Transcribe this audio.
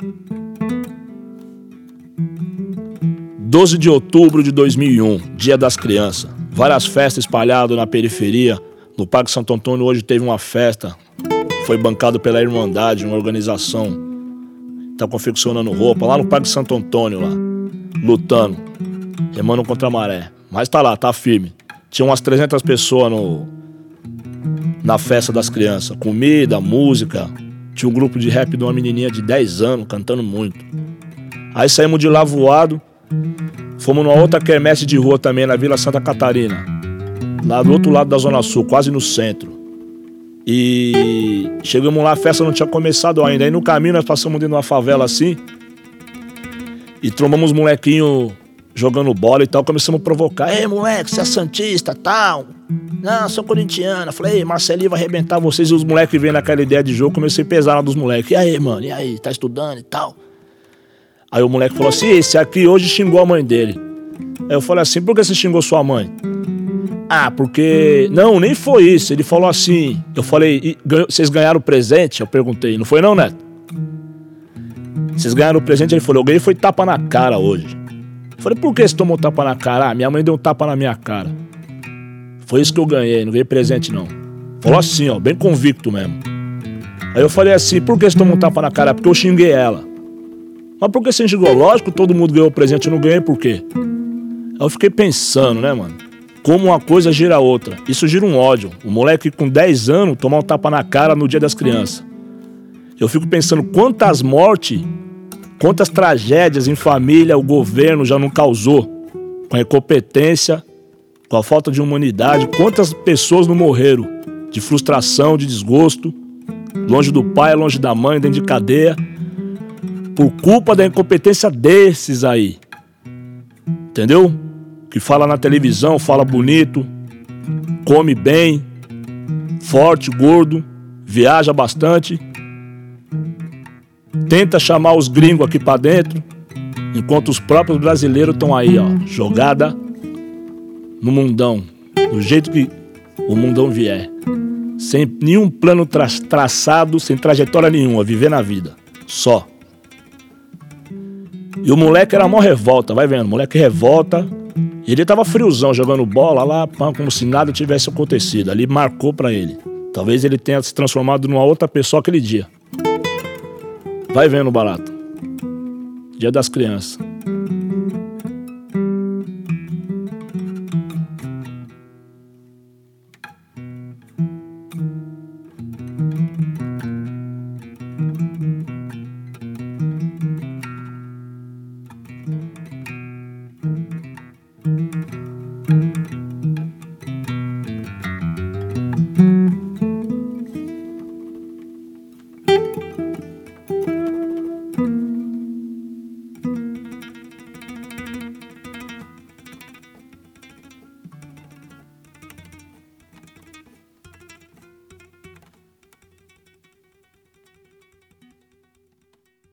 12 de outubro de 2001, Dia das Crianças. Várias festas espalhadas na periferia. No Parque Santo Antônio hoje teve uma festa. Foi bancado pela Irmandade, uma organização. Tá confeccionando roupa lá no Parque Santo Antônio, lá. Lutando. Remando contra a maré. Mas tá lá, tá firme. Tinha umas 300 pessoas na festa das crianças. Comida, música. Tinha um grupo de rap de uma menininha de 10 anos cantando muito. Aí saímos de lá voado. Fomos numa outra quermesse de rua também, na Vila Santa Catarina. Lá do outro lado da Zona Sul, quase no centro. E chegamos lá, a festa não tinha começado ainda. Aí no caminho nós passamos dentro de uma favela assim. E trombamos uns molequinhos jogando bola e tal. Começamos a provocar. Ei, moleque, você é santista, tal? Não, sou corintiano. Falei, ei, Marcelinho vai arrebentar vocês. E os moleques vêm naquela ideia de jogo. Comecei a pesar lá dos moleques. E aí, mano, e aí, tá estudando e tal? Aí o moleque falou assim, esse aqui hoje xingou a mãe dele. Aí eu falei assim, por que você xingou sua mãe? Ah, porque... Não, nem foi isso. Ele falou assim, eu falei, vocês ganharam o presente? Eu perguntei, não foi não, Neto? Vocês ganharam o presente? Ele falou, eu ganhei foi tapa na cara hoje. Eu falei, por que você tomou tapa na cara? Ah, minha mãe deu um tapa na minha cara. Foi isso que eu ganhei, não ganhei presente não. Falou assim, ó, bem convicto mesmo. Aí eu falei assim, por que você tomou um tapa na cara? Porque eu xinguei ela. Mas por que você xingou? Lógico, todo mundo ganhou o presente, eu não ganhei, por quê? Aí eu fiquei pensando, né, mano? Como uma coisa gira a outra. Isso gira um ódio. O moleque com 10 anos tomar um tapa na cara no Dia das Crianças. Eu fico pensando quantas mortes, quantas tragédias em família o governo já não causou. Com a incompetência, com a falta de humanidade. Quantas pessoas não morreram de frustração, de desgosto. Longe do pai, longe da mãe, dentro de cadeia. Por culpa da incompetência desses aí. Entendeu? Que fala na televisão, fala bonito, come bem, forte, gordo, viaja bastante. Tenta chamar os gringos aqui pra dentro, enquanto os próprios brasileiros estão aí, ó, jogada no mundão, do jeito que o mundão vier. Sem nenhum plano traçado, sem trajetória nenhuma, viver na vida, só. E o moleque era mó revolta, vai vendo, o moleque revolta. E ele tava friozão, jogando bola lá, como se nada tivesse acontecido. Ali marcou pra ele. Talvez ele tenha se transformado numa outra pessoa aquele dia. Vai vendo, barato. Dia das Crianças.